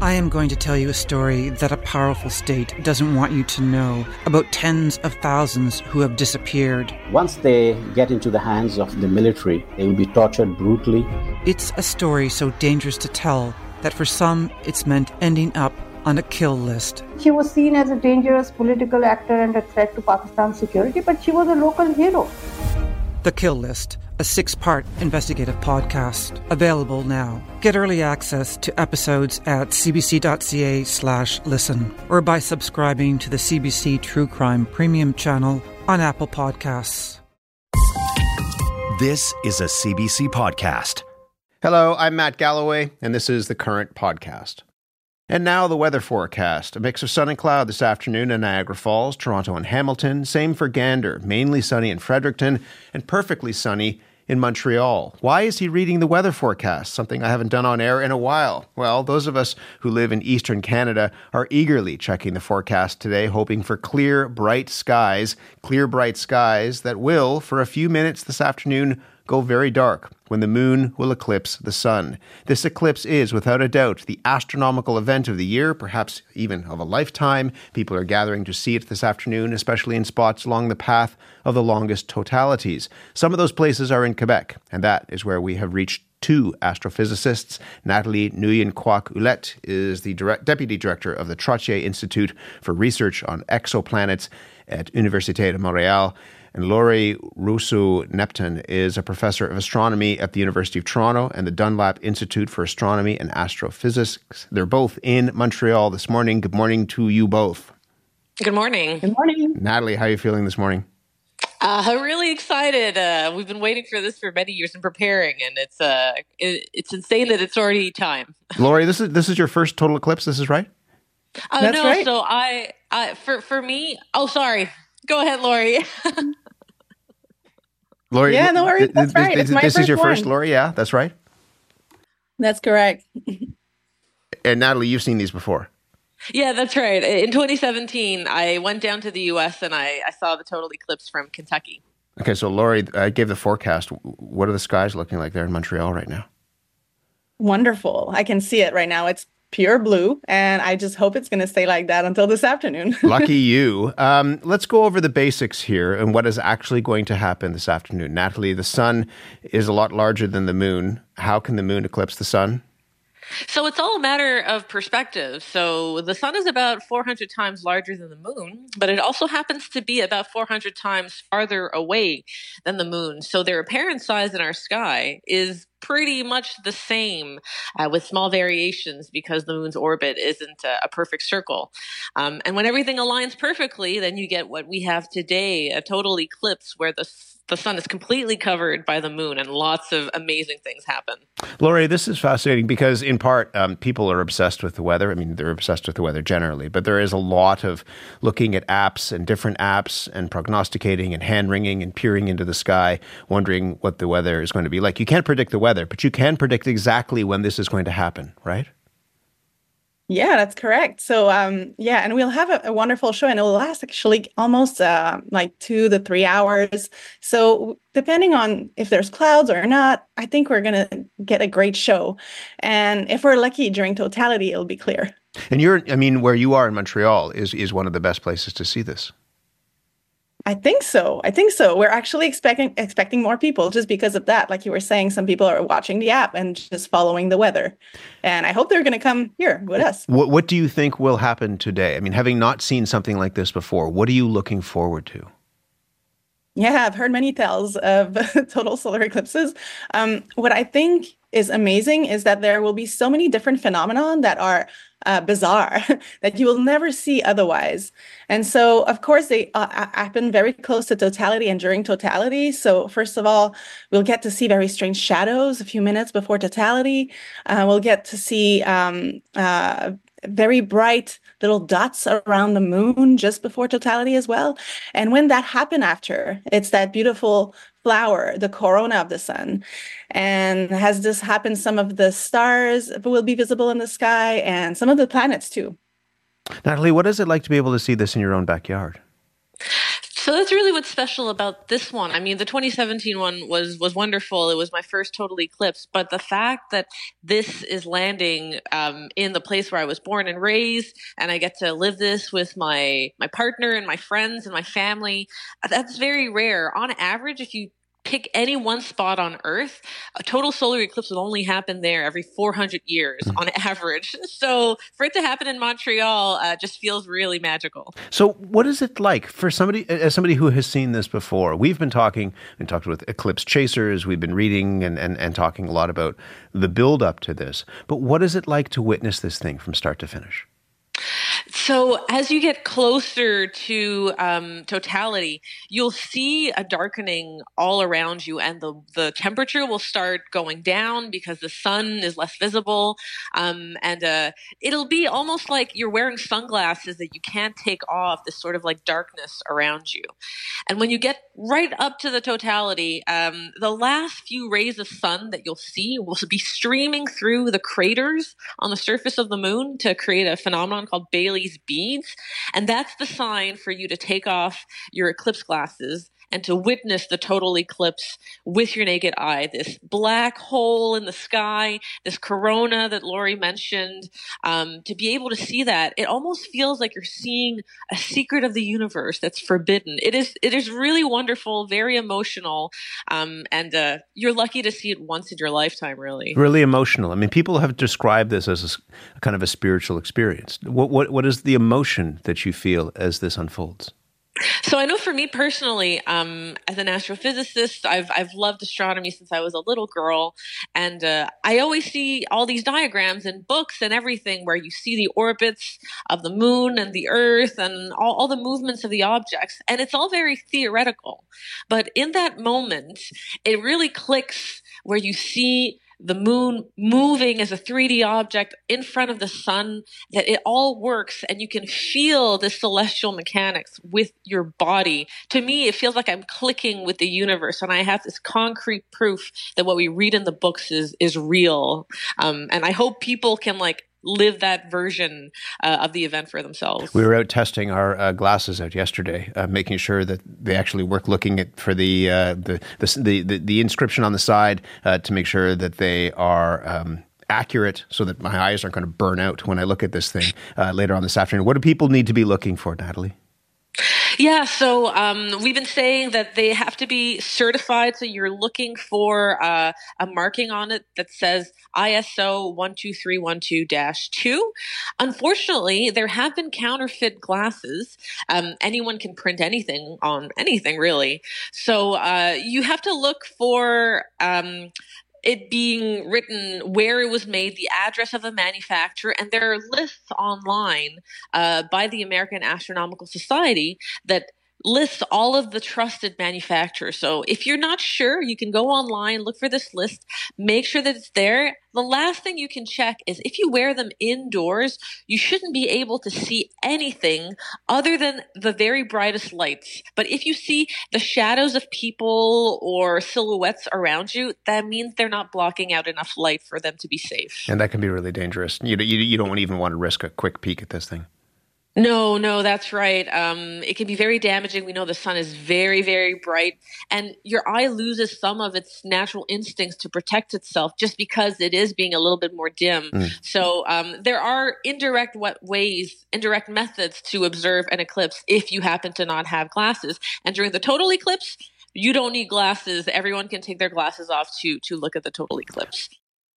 I am going to tell you a story that a powerful state doesn't want you to know about tens of thousands who have disappeared. Once they get into the hands of the military, they will be tortured brutally. It's a story so dangerous to tell that for some, it's meant ending up on a kill list. She was seen as a dangerous political actor and a threat to Pakistan's security, but she was a local hero. The Kill List, a 6-part investigative podcast, available now. Get early access to episodes at cbc.ca/listen or by subscribing to the CBC True Crime Premium channel on Apple Podcasts. This is a CBC podcast. Hello, I'm Matt Galloway, and this is The Current Podcast. And now the weather forecast. A mix of sun and cloud this afternoon in Niagara Falls, Toronto and Hamilton. Same for Gander, mainly sunny in Fredericton, and perfectly sunny in Montreal. Why is he reading the weather forecast? Something I haven't done on air in a while. Well, those of us who live in eastern Canada are eagerly checking the forecast today, hoping for clear, bright skies that will, for a few minutes this afternoon, go very dark when the moon will eclipse the sun. This eclipse is, without a doubt, the astronomical event of the year, perhaps even of a lifetime. People are gathering to see it this afternoon, especially in spots along the path of the longest totalities. Some of those places are in Quebec, and that is where we have reached two astrophysicists. Nathalie Nguyen-Kwak is the Deputy Director of the Trottier Institute for Research on Exoplanets at Université de Montréal. And Laurie Rousseau-Neptun is a professor of astronomy at the University of Toronto and the Dunlap Institute for Astronomy and Astrophysics. They're both in Montreal this morning. Good morning to you both. Good morning. Good morning. Natalie, how are you feeling this morning? I'm really excited. We've been waiting for this for many years and preparing, and it's insane that it's already time. Laurie, this is your first total eclipse. This is right? That's no, right. So for me. Oh, sorry. Go ahead, Laurie. Laurie, yeah, no worries. That's right. It's my this is your first, one. Laurie. Yeah, that's right. That's correct. And Natalie, you've seen these before. Yeah, that's right. In 2017, I went down to the U.S. and I saw the total eclipse from Kentucky. Okay, so Laurie, I gave the forecast. What are the skies looking like there in Montreal right now? Wonderful. I can see it right now. It's pure blue, and I just hope it's going to stay like that until this afternoon. Lucky you. Let's go over the basics here and what is actually going to happen this afternoon. Natalie, the sun is a lot larger than the moon. How can the moon eclipse the sun? So it's all a matter of perspective. So the sun is about 400 times larger than the moon, but it also happens to be about 400 times farther away than the moon. So their apparent size in our sky is pretty much the same with small variations because the moon's orbit isn't a perfect circle. And when everything aligns perfectly, then you get what we have today, a total eclipse where the sun is completely covered by the moon and lots of amazing things happen. Laurie, this is fascinating because in part, people are obsessed with the weather. I mean, they're obsessed with the weather generally, but there is a lot of looking at apps and different apps and prognosticating and hand-wringing and peering into the sky, wondering what the weather is going to be like. You can't predict the weather, but you can predict exactly when this is going to happen, right? Yeah, that's correct. So, and we'll have a wonderful show, and it will last actually almost like 2 to 3 hours. So, depending on if there's clouds or not, I think we're going to get a great show. And if we're lucky during totality, it'll be clear. And where you are in Montreal is one of the best places to see this. I think so. We're actually expecting more people just because of that. Like you were saying, some people are watching the app and just following the weather. And I hope they're going to come here with us. What do you think will happen today? I mean, having not seen something like this before, what are you looking forward to? Yeah, I've heard many tales of total solar eclipses. What I think is amazing is that there will be so many different phenomena that are bizarre that you will never see otherwise. And so, of course, they happen very close to totality and during totality. So first of all, we'll get to see very strange shadows a few minutes before totality. We'll get to see very bright little dots around the moon just before totality as well. And when that happens after, it's that beautiful flower, the corona of the sun. And as this happens, some of the stars will be visible in the sky and some of the planets too. Natalie, what is it like to be able to see this in your own backyard? So that's really what's special about this one. I mean, the 2017 one was wonderful. It was my first total eclipse, but the fact that this is landing in the place where I was born and raised, and I get to live this with my partner and my friends and my family, that's very rare. On average, if you pick any one spot on Earth, a total solar eclipse will only happen there every 400 years on average. So for it to happen in Montreal just feels really magical. So what is it like for somebody, as somebody who has seen this before? We've talked with eclipse chasers, we've been reading and talking a lot about the build up to this. But what is it like to witness this thing from start to finish? So as you get closer to totality, you'll see a darkening all around you, and the temperature will start going down because the sun is less visible. And it'll be almost like you're wearing sunglasses that you can't take off, this sort of like darkness around you. And when you get right up to the totality, the last few rays of sun that you'll see will be streaming through the craters on the surface of the moon to create a phenomenon called Bailey's beads. And that's the sign for you to take off your eclipse glasses and to witness the total eclipse with your naked eye, this black hole in the sky, this corona that Lori mentioned. To be able to see that, it almost feels like you're seeing a secret of the universe that's forbidden. It is really wonderful, very emotional, and you're lucky to see it once in your lifetime, really. Really emotional. I mean, people have described this as a kind of a spiritual experience. What is the emotion that you feel as this unfolds? So I know for me personally, as an astrophysicist, I've loved astronomy since I was a little girl. And I always see all these diagrams in books and everything where you see the orbits of the moon and the earth and all the movements of the objects. And it's all very theoretical. But in that moment, it really clicks where you see the moon moving as a 3D object in front of the sun, that it all works and you can feel the celestial mechanics with your body. To me, it feels like I'm clicking with the universe and I have this concrete proof that what we read in the books is real. And I hope people can live that version of the event for themselves. We were out testing our glasses out yesterday, making sure that they actually work, looking at for the inscription on the side to make sure that they are accurate, so that my eyes aren't going to burn out when I look at this thing later on this afternoon. What do people need to be looking for, Natalie? Yeah, so we've been saying that they have to be certified. So you're looking for a marking on it that says ISO 12312-2. Unfortunately, there have been counterfeit glasses. Anyone can print anything on anything, really. So you have to look for it being written where it was made, the address of the manufacturer, and there are lists online by the American Astronomical Society that lists all of the trusted manufacturers. So if you're not sure, you can go online, look for this list, make sure that it's there. The last thing you can check is if you wear them indoors, you shouldn't be able to see anything other than the very brightest lights. But if you see the shadows of people or silhouettes around you, that means they're not blocking out enough light for them to be safe. And that can be really dangerous. You don't even want to risk a quick peek at this thing. No, that's right. It can be very damaging. We know the sun is very, very bright, and your eye loses some of its natural instincts to protect itself just because it is being a little bit more dim. So there are indirect methods to observe an eclipse if you happen to not have glasses. And during the total eclipse, you don't need glasses. Everyone can take their glasses off to look at the total eclipse.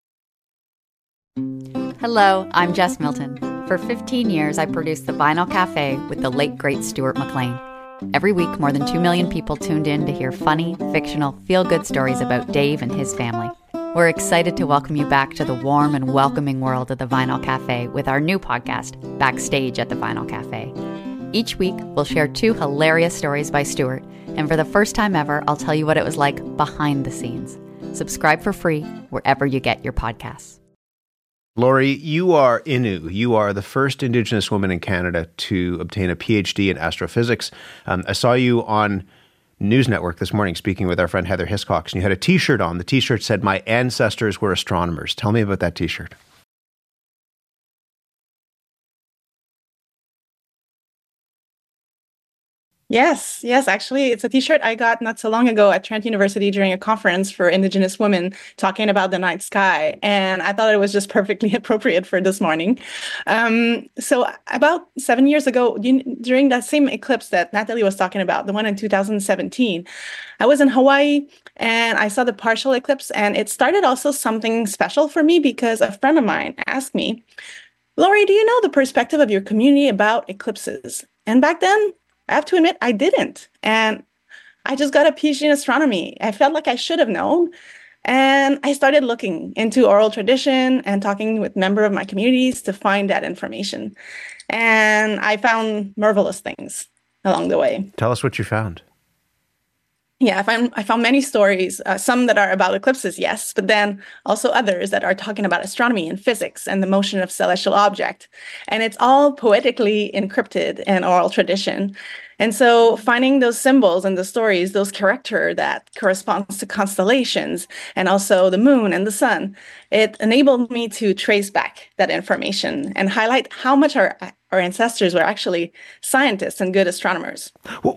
Hello, I'm Jess Milton. For 15 years, I produced The Vinyl Cafe with the late, great Stuart McLean. Every week, more than 2 million people tuned in to hear funny, fictional, feel-good stories about Dave and his family. We're excited to welcome you back to the warm and welcoming world of The Vinyl Cafe with our new podcast, Backstage at The Vinyl Cafe. Each week, we'll share 2 hilarious stories by Stuart, and for the first time ever, I'll tell you what it was like behind the scenes. Subscribe for free wherever you get your podcasts. Lori, you are Innu. You are the first Indigenous woman in Canada to obtain a PhD in astrophysics. I saw you on News Network this morning speaking with our friend Heather Hiscox, and you had a T-shirt on. The T-shirt said, "My ancestors were astronomers." Tell me about that T-shirt. Yes, yes. Actually, it's a T-shirt I got not so long ago at Trent University during a conference for Indigenous women talking about the night sky. And I thought it was just perfectly appropriate for this morning. So about 7 years ago, during that same eclipse that Natalie was talking about, the one in 2017, I was in Hawaii and I saw the partial eclipse. And it started also something special for me because a friend of mine asked me, Lori, do you know the perspective of your community about eclipses? And back then, I have to admit, I didn't. And I just got a PhD in astronomy. I felt like I should have known. And I started looking into oral tradition and talking with members of my communities to find that information. And I found marvelous things along the way. Tell us what you found. Yeah, I found many stories, some that are about eclipses, yes, but then also others that are talking about astronomy and physics and the motion of celestial objects. And it's all poetically encrypted in oral tradition. And so finding those symbols and the stories, those character that corresponds to constellations and also the moon and the sun, it enabled me to trace back that information and highlight how much our ancestors were actually scientists and good astronomers.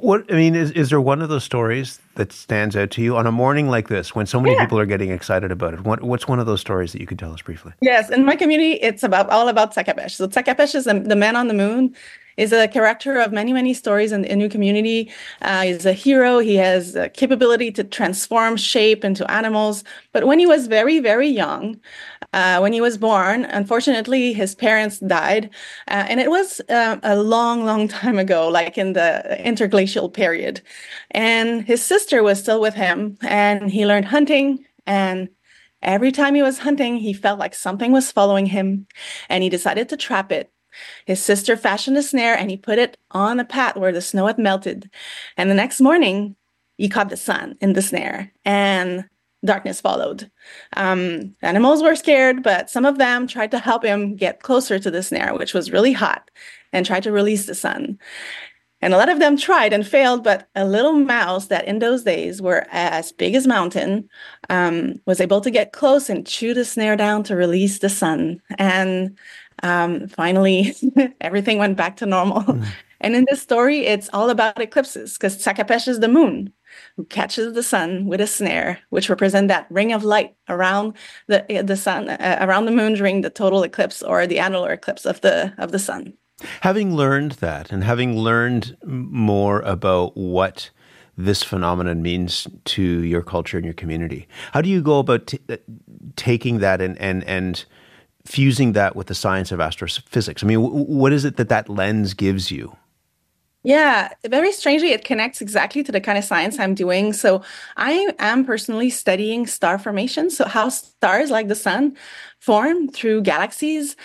Is there one of those stories that stands out to you on a morning like this when so many people are getting excited about it? What's one of those stories that you could tell us briefly? Yes, in my community, it's all about Tsakapesh. So Tsakapesh is the man on the moon, is a character of many, many stories in the Innu community. He's a hero. He has a capability to transform shape into animals. But when he was very, very young, when he was born, unfortunately, his parents died. And it was a long, long time ago, like in the interglacial period. And his sister was still with him, and he learned hunting. And every time he was hunting, he felt like something was following him, and he decided to trap it. His sister fashioned a snare, and he put it on a path where the snow had melted. And the next morning, he caught the sun in the snare, and darkness followed. Animals were scared, but some of them tried to help him get closer to the snare, which was really hot, and tried to release the sun. And a lot of them tried and failed, but a little mouse that in those days were as big as mountain was able to get close and chew the snare down to release the sun. And finally, everything went back to normal. And in this story, it's all about eclipses, because Tsakapesh is the moon who catches the sun with a snare, which represent that ring of light around the sun, around the moon during the total eclipse or the annular eclipse of the sun. Having learned that, and having learned more about what this phenomenon means to your culture and your community, how do you go about taking that and fusing that with the science of astrophysics? I mean, what is it that lens gives you? Yeah, very strangely, it connects exactly to the kind of science I'm doing. So I am personally studying star formation. So how stars like the sun form through galaxies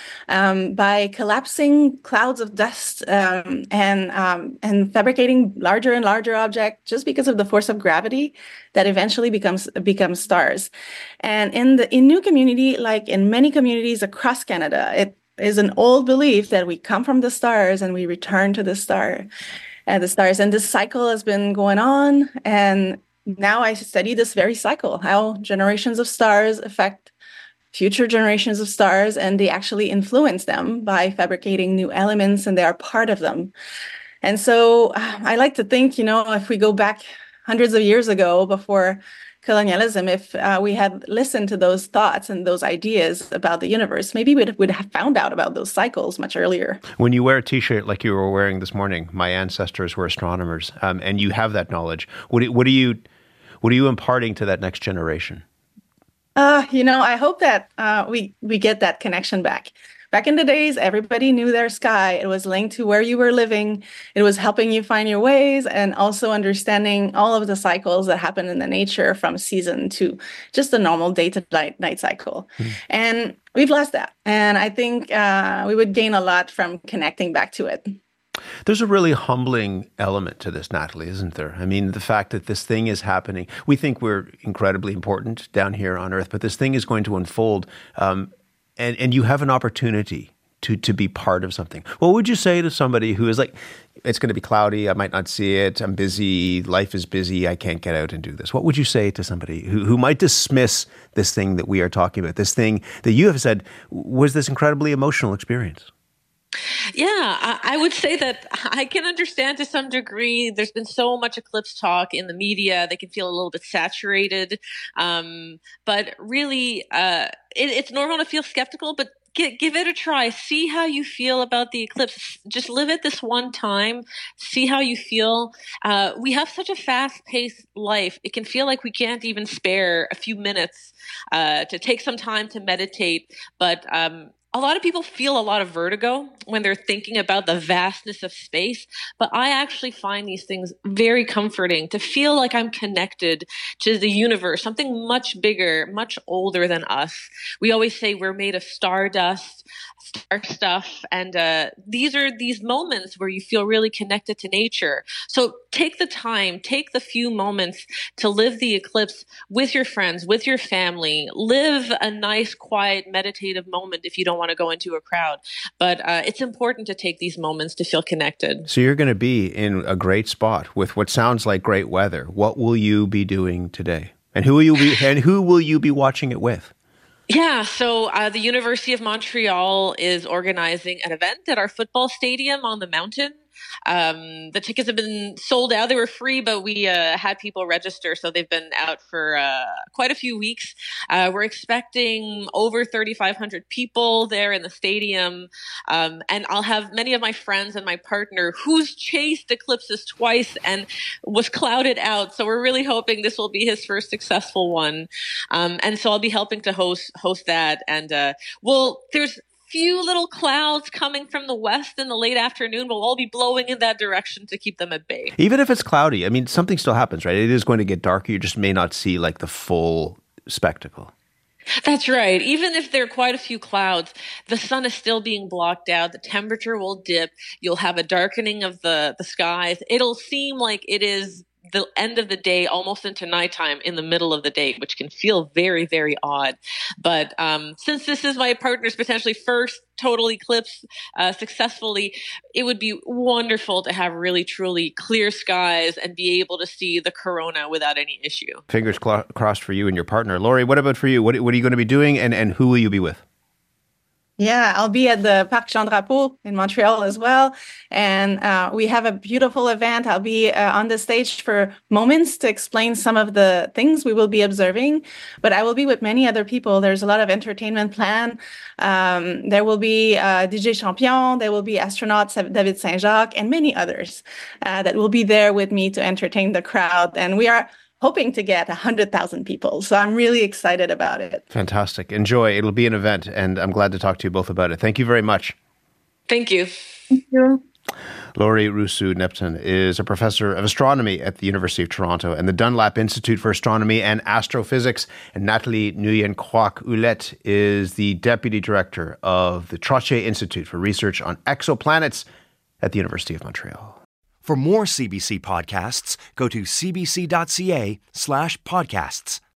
by collapsing clouds of dust and fabricating larger and larger objects just because of the force of gravity that eventually becomes stars. And in the Innu community, like in many communities across Canada, it is an old belief that we come from the stars and we return to the stars. And this cycle has been going on. And now I study this very cycle, how generations of stars affect future generations of stars, and they actually influence them by fabricating new elements, and they are part of them. And so I like to think, if we go back hundreds of years ago before colonialism, if we had listened to those thoughts and those ideas about the universe, maybe we'd have found out about those cycles much earlier. When you wear a T-shirt like you were wearing this morning, my ancestors were astronomers, and you have that knowledge. What are you imparting to that next generation? I hope that we get that connection back. Back in the days, everybody knew their sky. It was linked to where you were living. It was helping you find your ways, and also understanding all of the cycles that happen in the nature from season to just a normal day to night cycle. And we've lost that. And I think we would gain a lot from connecting back to it. There's a really humbling element to this, Natalie, isn't there? I mean, the fact that this thing is happening, we think we're incredibly important down here on Earth, but this thing is going to unfold, and you have an opportunity to be part of something. What would you say to somebody who is like, it's going to be cloudy, I might not see it, I'm busy, life is busy, I can't get out and do this? What would you say to somebody who might dismiss this thing that we are talking about, this thing that you have said was this incredibly emotional experience? I would say that I can understand to some degree. There's been so much eclipse talk in the media. They can feel a little bit saturated. But really, it's normal to feel skeptical, but give it a try. See how you feel about the eclipse. Just live it this one time. See how you feel. We have such a fast-paced life. It can feel like we can't even spare a few minutes to take some time to meditate. But a lot of people feel a lot of vertigo when they're thinking about the vastness of space, but I actually find these things very comforting to feel like I'm connected to the universe, something much bigger, much older than us. We always say we're made of stardust, star stuff, and these are these moments where you feel really connected to nature. So take the time, take the few moments to live the eclipse with your friends, with your family. Live a nice, quiet, meditative moment if you don't want to go into a crowd. But it's important to take these moments to feel connected. So you're going to be in a great spot with what sounds like great weather. What will you be doing today? And who will you be watching it with? Yeah, so the University of Montreal is organizing an event at our football stadium on the mountain. The tickets have been sold out. They were free, but we had people register, so they've been out for quite a few weeks. We're expecting over 3,500 people there in the stadium, and I'll have many of my friends and my partner who's chased eclipses twice and was clouded out. So we're really hoping this will be his first successful one, and so I'll be helping to host that. And there's few little clouds coming from the west in the late afternoon. We'll all be blowing in that direction to keep them at bay. Even if it's cloudy, I mean, something still happens, right? It is going to get darker. You just may not see like the full spectacle. That's right. Even if there are quite a few clouds, the sun is still being blocked out. The temperature will dip. You'll have a darkening of the skies. It'll seem like it is the end of the day, almost into nighttime in the middle of the day, which can feel very, very odd. But since this is my partner's potentially first total eclipse successfully, it would be wonderful to have really, truly clear skies and be able to see the corona without any issue. Fingers crossed for you and your partner. Laurie, what about for you? What are you going to be doing, and who will you be with? Yeah, I'll be at the Parc Jean Drapeau in Montreal as well. And we have a beautiful event. I'll be on the stage for moments to explain some of the things we will be observing. But I will be with many other people. There's a lot of entertainment planned. There will be DJ Champion. There will be astronaut David Saint-Jacques and many others that will be there with me to entertain the crowd. And we are hoping to get 100,000 people. So I'm really excited about it. Fantastic. Enjoy. It'll be an event, and I'm glad to talk to you both about it. Thank you very much. Thank you. Thank you. Laurie Rousseau-Nepton is a professor of astronomy at the University of Toronto and the Dunlap Institute for Astronomy and Astrophysics. And Nathalie Nguyen-Kwak-Ouellette is the deputy director of the Trottier Institute for Research on Exoplanets at the University of Montreal. For more CBC podcasts, go to cbc.ca/podcasts.